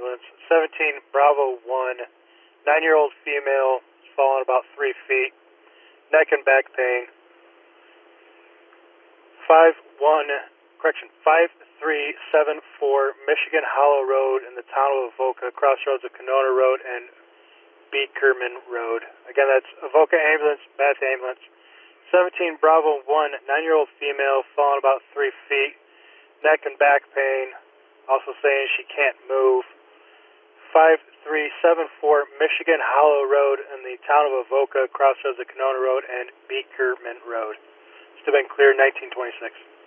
ambulance. 17 Bravo 1, 9-year-old female, fallen about 3 feet, neck and back pain. 5374 Michigan Hollow Road in the town of Avoca, crossroads of Canona Road and Beakerman Road. Again, that's Avoca Ambulance, Mass Ambulance. 17 Bravo 1, 9-year-old female, fallen about 3 feet, neck and back pain, also saying she can't move. 5374 Michigan Hollow Road in the town of Avoca, crossroads of Canona Road and Beakerman Road. Still been clear, 1926.